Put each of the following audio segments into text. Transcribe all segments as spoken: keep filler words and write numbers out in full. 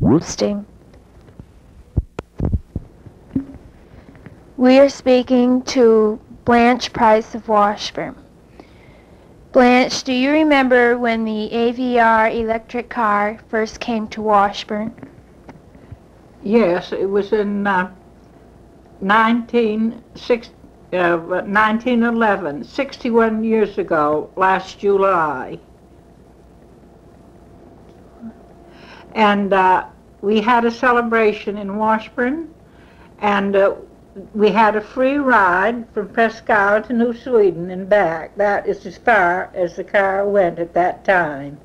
Sting. We are speaking to Blanche Price of Washburn. Blanche, do you remember when the A V R electric car first came to Washburn? Yes, it was in uh, nineteen eleven, sixty-one years ago, last July. And uh, we had a celebration in Washburn, and uh, we had a free ride from Presque Isle to New Sweden and back. That is as far as the car went at that time.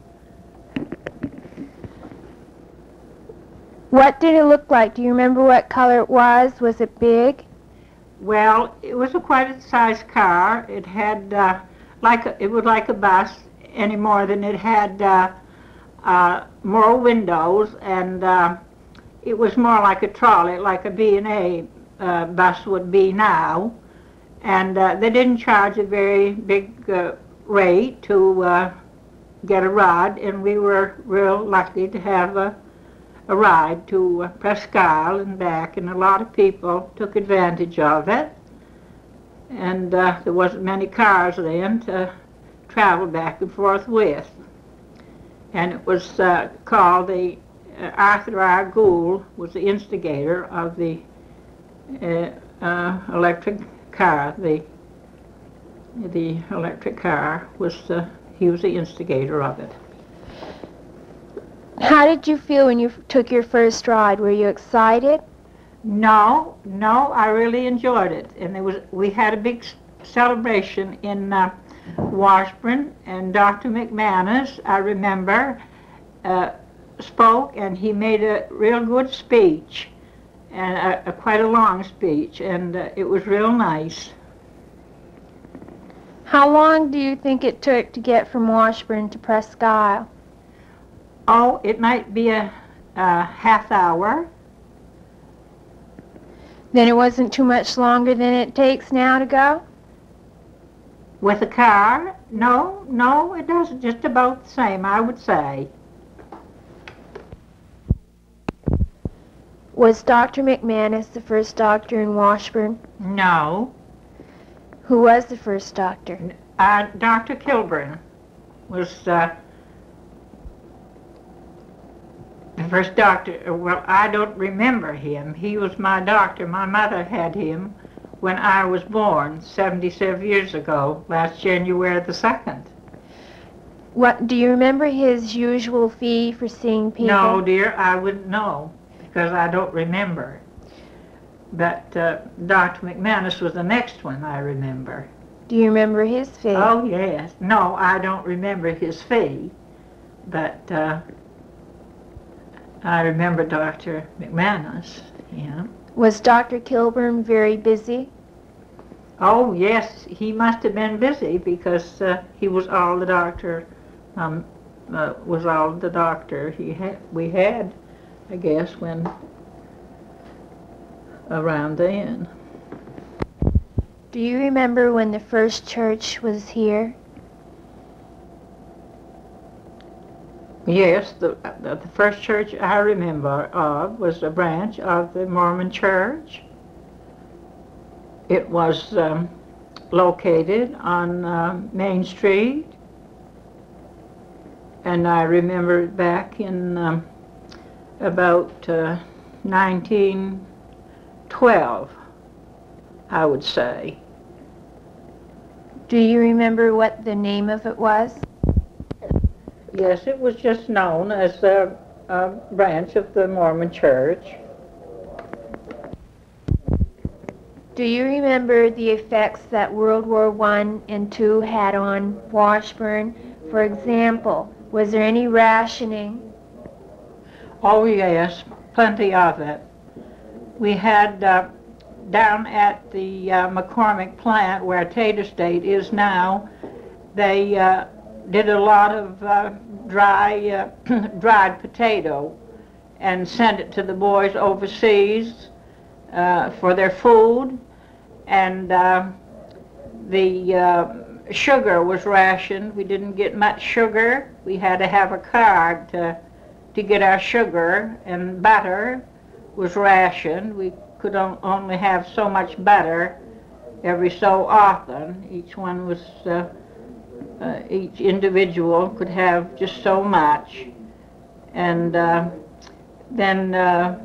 What did it look like? Do you remember what color it was? Was it big? Well, it was a quite a sized car. It had uh, like a, it was like a bus any more than it had uh, uh, more windows, and uh, it was more like a trolley, like a B and A uh, bus would be now. And uh, they didn't charge a very big uh, rate to uh, get a ride, and we were real lucky to have a, a ride to uh, Presque Isle and back, and a lot of people took advantage of it. And uh, there wasn't many cars then to travel back and forth with. And it was uh, called the uh, Arthur R. Gould was the instigator of the uh, uh, electric car. The the electric car was uh, he was the instigator of it. How did you feel when you took your first ride? Were you excited? No, no, I really enjoyed it, and there was we had a big celebration in uh, Washburn, and Doctor McManus, I remember, uh, spoke, and he made a real good speech, and a, a quite a long speech, and uh, it was real nice. How long do you think it took to get from Washburn to Presque Isle? Oh, it might be a, a half hour. Then it wasn't too much longer than it takes now to go? With a car? No, no, it doesn't. Just about the same, I would say. Was Doctor McManus the first doctor in Washburn? No. Who was the first doctor? Uh, Doctor Kilburn was uh, the first doctor. Well, I don't remember him. He was my doctor. My mother had him when I was born, seventy-seven years ago, last January the second. What, do you remember his usual fee for seeing people? No, dear, I wouldn't know, because I don't remember. But uh, Doctor McManus was the next one I remember. Do you remember his fee? Oh, yes. No, I don't remember his fee, but uh, I remember Doctor McManus, yeah. Was Doctor Kilburn very busy? Oh, yes, he must have been busy, because uh, he was all the doctor, um, uh, was all the doctor he had, we had, I guess, when, around then. Do you remember when the first church was here? Yes, the, the, the first church I remember of was a branch of the Mormon Church. It was um, located on uh, Main Street, and I remember back in um, about uh, nineteen twelve, I would say. Do you remember what the name of it was? Yes, it was just known as a, a branch of the Mormon Church. Do you remember the effects that World War One and Two had on Washburn? For example, was there any rationing? Oh, yes, plenty of it. We had uh, down at the uh, McCormick plant where Tater State is now, they uh, did a lot of uh, dry, uh, dried potato and sent it to the boys overseas uh, for their food, and uh, the uh, sugar was rationed. We didn't get much sugar. We had to have a card to to get our sugar, and butter was rationed. We could on, only have so much butter every so often. Each one was, uh, uh, each individual could have just so much. And uh, then uh,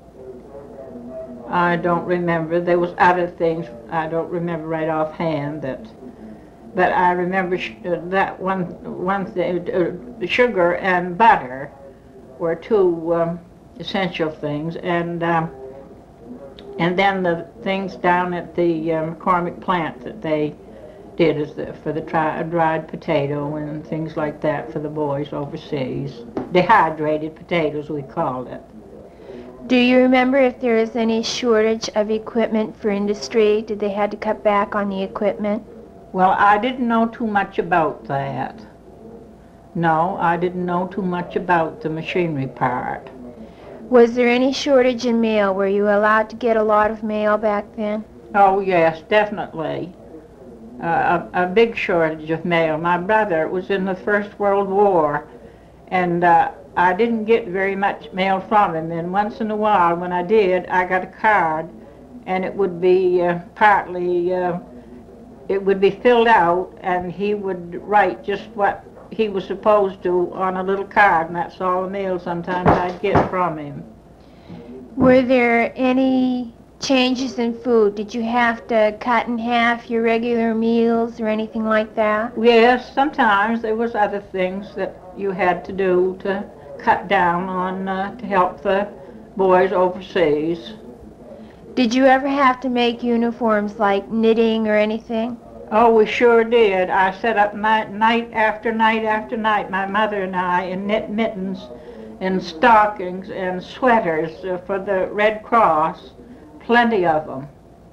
I don't remember. There was other things I don't remember right offhand. That, but I remember sh uh, that one one thing. Uh, sugar and butter were two um, essential things, and um, and then the things down at the um, McCormick plant that they did as the, for the tri dried potato and things like that for the boys overseas. Dehydrated potatoes, we called it. Do you remember if there is any shortage of equipment for industry? Did they had to cut back on the equipment? Well, I didn't know too much about that. No, I didn't know too much about the machinery part. Was there any shortage in mail? Were you allowed to get a lot of mail back then? Oh, yes, definitely. Uh, a, a big shortage of mail. My brother was in the First World War, and uh, I didn't get very much mail from him. And once in a while, when I did, I got a card, and it would be uh, partly, uh, it would be filled out, and he would write just what he was supposed to on a little card, and that's all the mail sometimes I'd get from him. Were there any changes in food? Did you have to cut in half your regular meals or anything like that? Yes, sometimes there was other things that you had to do to cut down on uh, to help the boys overseas. Did you ever have to make uniforms like knitting or anything? Oh, we sure did. I sat up night, night after night after night, my mother and I, and knit mittens and stockings and sweaters uh, for the Red Cross. Plenty of them.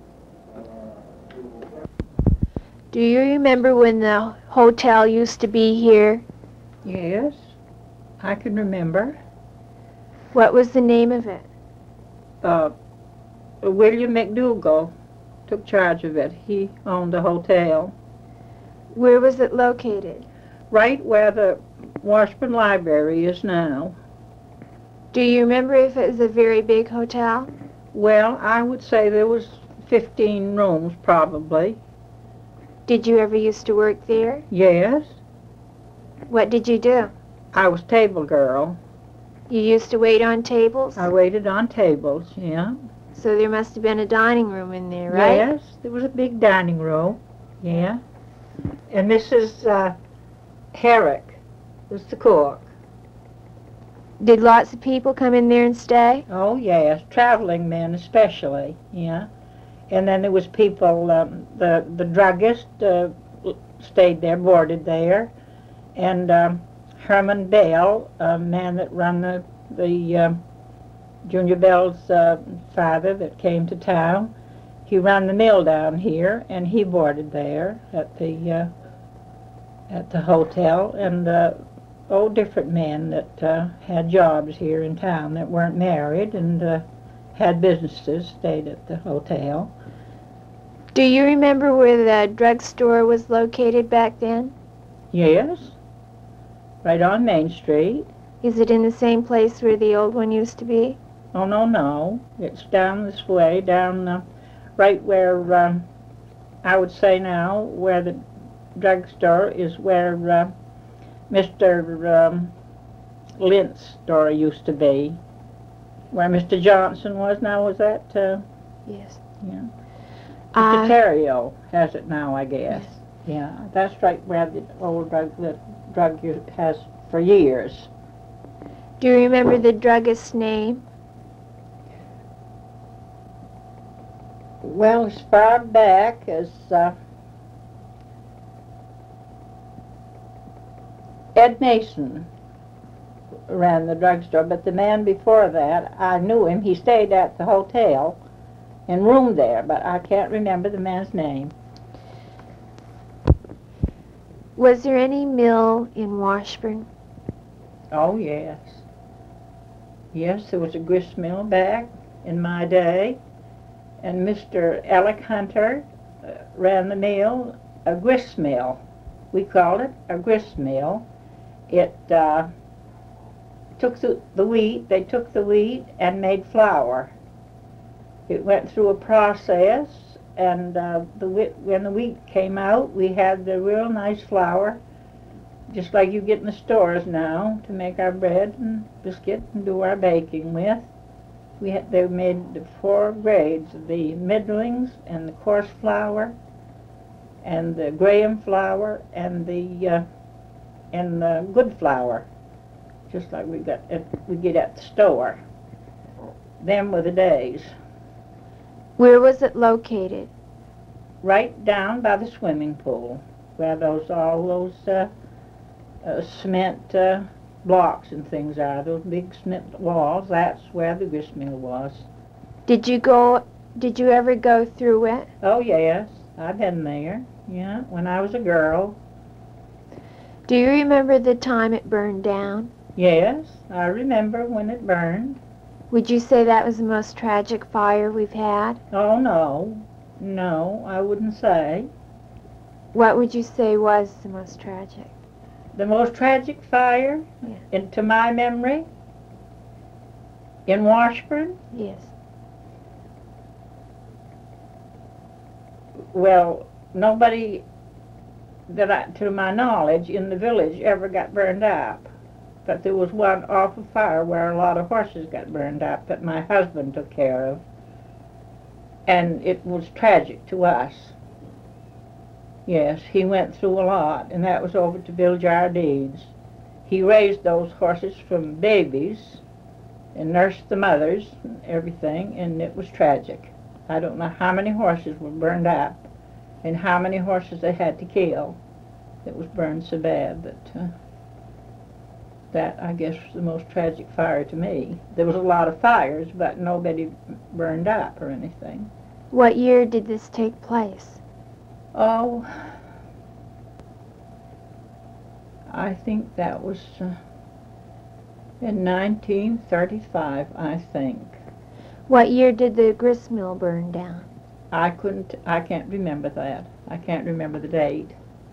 Do you remember when the hotel used to be here? Yes, I can remember. What was the name of it? Uh, William McDougall took charge of it. He owned the hotel. Where was it located? Right where the Washburn Library is now. Do you remember if it was a very big hotel? Well, I would say there was fifteen rooms, probably. Did you ever used to work there? Yes. What did you do? I was table girl. You used to wait on tables? I waited on tables, yeah. So there must have been a dining room in there, right? Yes, there was a big dining room, yeah. And Missus Uh, Herrick was the cook. Did lots of people come in there and stay? Oh, yes, traveling men especially, yeah. And then there was people, um, the, the druggist uh, stayed there, boarded there. And um, Herman Bell, a man that run the, the uh, Junior Bell's uh, father that came to town, he ran the mill down here, and he boarded there at the, uh, at the hotel. And uh, oh, different men that uh, had jobs here in town that weren't married and uh, had businesses stayed at the hotel. Do you remember where the drugstore was located back then? Yes, right on Main Street. Is it in the same place where the old one used to be? Oh, no, no. It's down this way, down uh, right where, um, I would say now, where the drugstore is where uh, Mister Um, Lint's store used to be. Where Mister Johnson was now, was that? Uh, Yes. yeah. Uh, Mister Terrio has it now, I guess. Yes. Yeah, that's right where the old drug, the drug use has for years. Do you remember the druggist's name? Well, as far back as uh, Ed Mason ran the drugstore, but the man before that, I knew him. He stayed at the hotel and roomed there, but I can't remember the man's name. Was there any mill in Washburn? Oh, yes. Yes, there was a grist mill back in my day, and Mister Alec Hunter uh, ran the mill, a grist mill. We called it a grist mill. It uh, took the, the wheat, they took the wheat and made flour. It went through a process, and uh, the wheat, when the wheat came out, we had the real nice flour, just like you get in the stores now, to make our bread and biscuit and do our baking with. We had, they made the four grades, the middlings and the coarse flour and the graham flour and the uh, and the good flour, just like we got at, we get at the store. Them were the days. Where was it located? Right down by the swimming pool, where those all those uh, uh, cement uh, blocks and things are, those big cement walls. That's where the grist mill was. Did you go, did you ever go through it? Oh yes, I've been there, yeah, when I was a girl. Do you remember the time it burned down? Yes, I remember when it burned. Would you say that was the most tragic fire we've had? Oh no, no, I wouldn't say. What would you say was the most tragic? The most tragic fire, Yeah. in, to my memory, in Washburn? Yes. Well, nobody that I, to my knowledge, in the village ever got burned up. But there was one awful fire where a lot of horses got burned up that my husband took care of. And it was tragic to us. Yes, he went through a lot, and that was over to Bill Jardine's. He raised those horses from babies and nursed the mothers and everything, and it was tragic. I don't know how many horses were burned up and how many horses they had to kill. It was burned so bad that uh, that, I guess, was the most tragic fire to me. There was a lot of fires, but nobody burned up or anything. What year did this take place? Oh, I think that was uh, in nineteen thirty-five, I think. What year did the grist mill burn down? I couldn't, I can't remember that. I can't remember the date.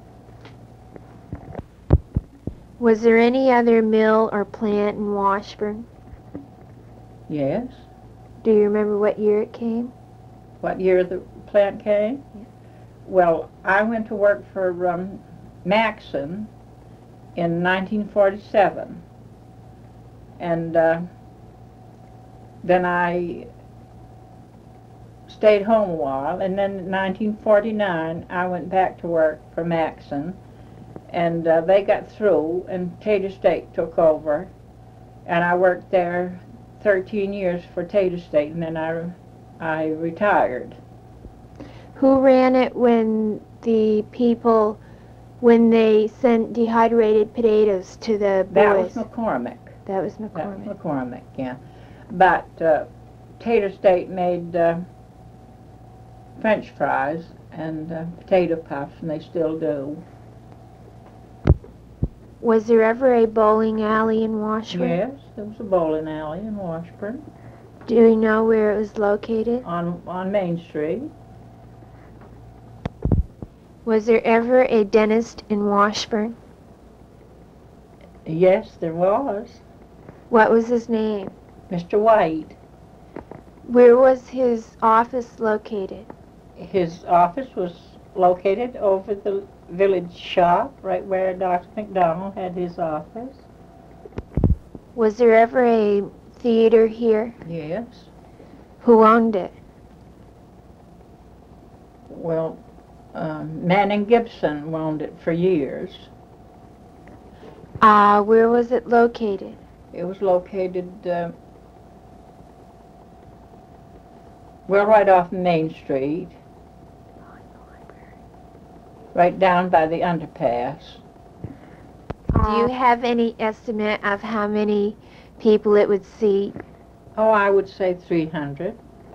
Was there any other mill or plant in Washburn? Yes. Do you remember what year it came? What year the plant came? Yeah. Well, I went to work for um, Maxon in nineteen forty-seven. And uh, then I stayed home a while, and then in nineteen forty-nine I went back to work for Maxon, and uh, they got through, and Tater State took over, and I worked there thirteen years for Tater State, and then I, I retired. Who ran it when the people, when they sent dehydrated potatoes to the boys? That was McCormick. That was That McCormick. was McCormick, yeah. But uh, Tater State made uh, French fries and uh, potato puffs, and they still do. Was there ever a bowling alley in Washburn? Yes, there was a bowling alley in Washburn Do you know where it was located? on on Main Street. Was there ever a dentist in Washburn? Yes, there was. What was his name? Mister White. Where was his office located? His office was located over the village shop, right where Doctor McDonald had his office. Was there ever a theater here? Yes. Who owned it? Well, um, Manning Gibson owned it for years. Uh, where was it located? It was located, uh, well, right off Main Street, right down by the underpass. Do you have any estimate of how many people it would seat? Oh, I would say three hundred.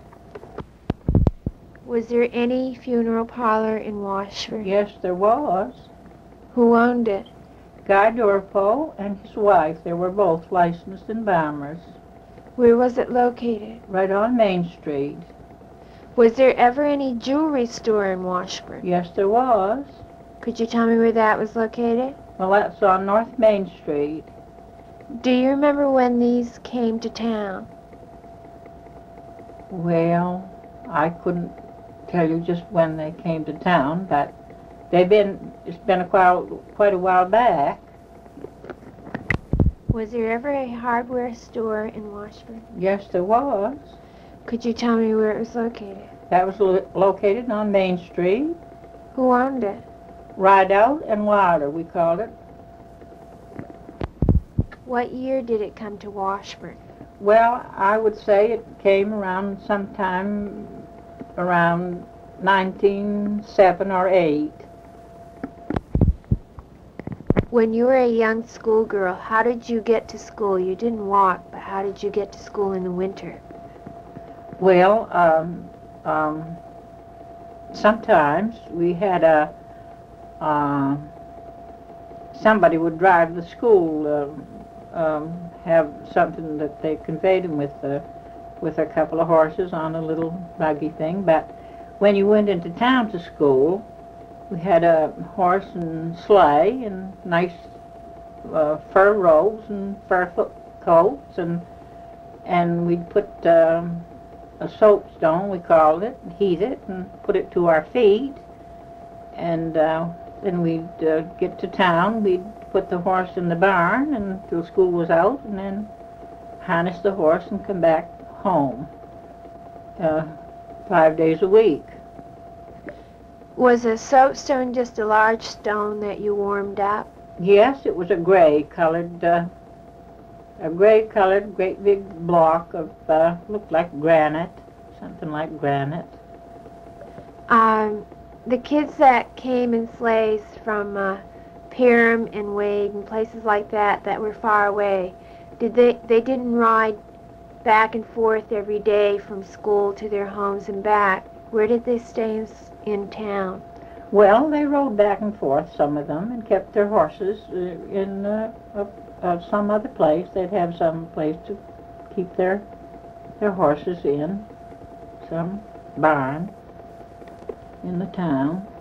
Was there any funeral parlor in Washburn? Yes, there was. Who owned it? Guy Dorpo and his wife, they were both licensed embalmers, Where was it located? right on Main Street. Was there ever any jewelry store in Washburn? Yes, there was. Could you tell me where that was located? Well, that's on North Main Street. Do you remember when these came to town? Well, I couldn't tell you just when they came to town, but they've been, it's been a while, quite a while back. Was there ever a hardware store in Washburn? Yes, there was. Could you tell me where it was located? That was lo located on Main Street. Who owned it? Rideout and Wilder, we called it. What year did it come to Washburn? Well, I would say it came around sometime around nineteen oh seven or eight. When you were a young schoolgirl, how did you get to school? You didn't walk, but how did you get to school in the winter? Well, um, um, sometimes we had a, uh, somebody would drive the school, uh, um, have something that they conveyed them with, uh, with a couple of horses on a little buggy thing. But when you went into town to school, we had a horse and sleigh and nice uh, fur robes and fur coats, and and we'd put um, a soapstone, we called it, and heat it and put it to our feet, and uh, then we'd uh, get to town. We'd put the horse in the barn until school was out, and then harness the horse and come back home uh, five days a week. Was a soapstone just a large stone that you warmed up? Yes, it was a gray-colored, uh, a gray-colored, great big block of, uh, looked like granite, something like granite. Um, the kids that came in sleighs from uh, Pyram and Wade and places like that that were far away, did they? They didn't ride back and forth every day from school to their homes and back. Where did they stay in, in town? Well, they rode back and forth, some of them, and kept their horses uh, in uh, uh, uh, some other place. They'd have some place to keep their their horses in, some barn in the town.